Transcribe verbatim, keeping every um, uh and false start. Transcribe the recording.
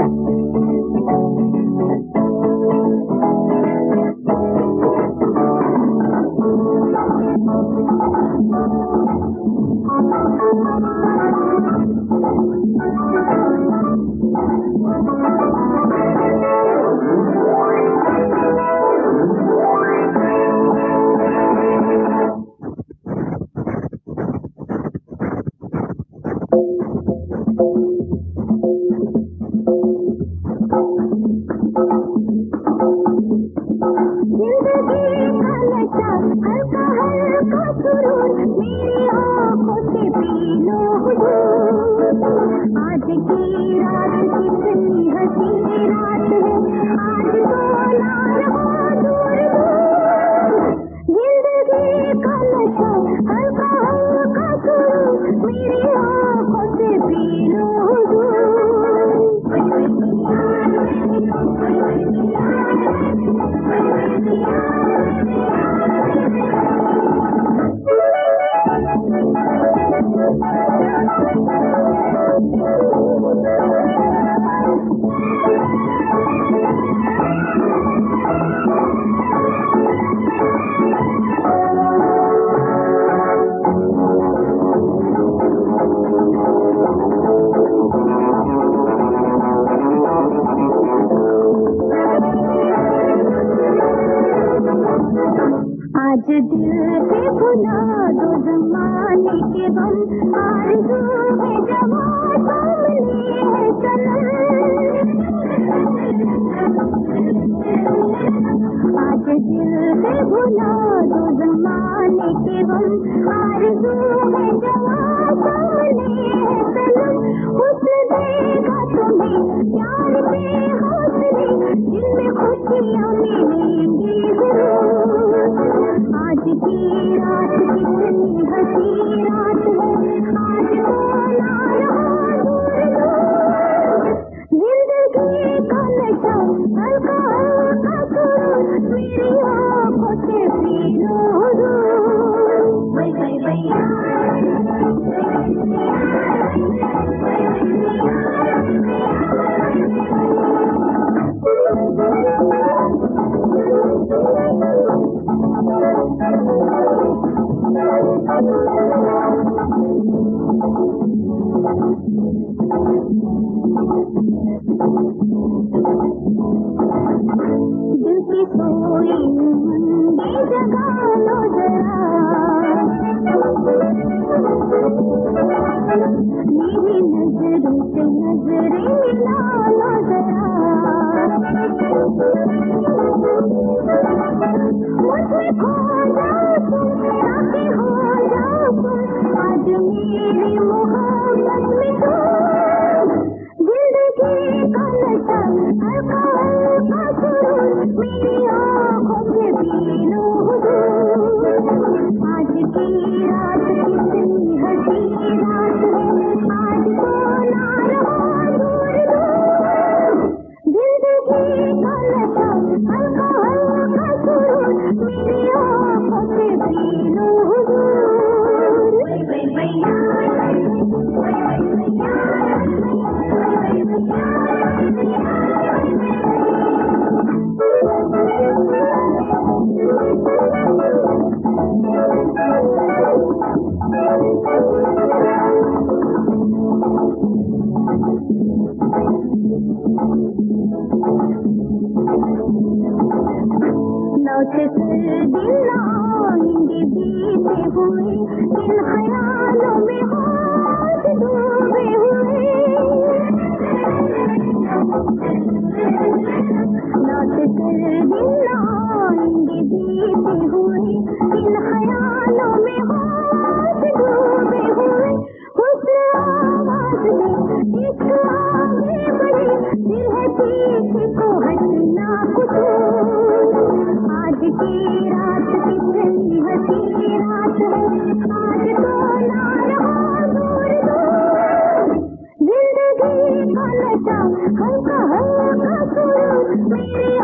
आज दिल से भुला दो जमाने के गम, आरज़ू है जवां सामने है सनम। आज दिल से भुला दो जमाने के गम, आरज़ू है जवां सामने है सनम। हुस्न देगा तुम्हें प्यार के हौसले, जिनमें खुशियाँ मिलेंगी ज़रूर। आज की रात कितनी हसी रात है, आज तो ना रहा दूर दूर। जिंदगी का नशा हल्का हल्का सुरूर, मेरी आँखों से पी लो हुजूर। वै वै वैया दिल की सोई मंदी जगा लो जरा, मेरी नजरों से नजरें मिला लो जरा। मुझे खो जाओ तुम, रातें हो जाओ तुम, आज मेरी मोहब्बत में तुम। जिंदगी का नशा हल्का हल्का सुरूर, मेरी आँखों से पी लो हुजूर। आज की रात कितनी हसी रात है, आज तो ना रहा दूर दूर। जिंदगी का नशा हल्का हल्का सुरूर, मेरी आँखों से पी लो हुजूर। वै वै वैया वै वै वैया वै वै वैया। लौटे फिर दिन आएंगे बीते हुए, इन ख्यालों में होश डूबे हुए। लौटे फिर दिन आएंगे बीते हुए, इन ख्यालों में होश डूबे हुए। हुस्न आवाज़ में इश्क आगे बढ़े, दिल है पीछे को हटना कुछ। आज की रात कितनी हसी रात है, आज तो ना रहा दूर दूर। जिंदगी का नशा हल्का हल्का सुरूर, मेरी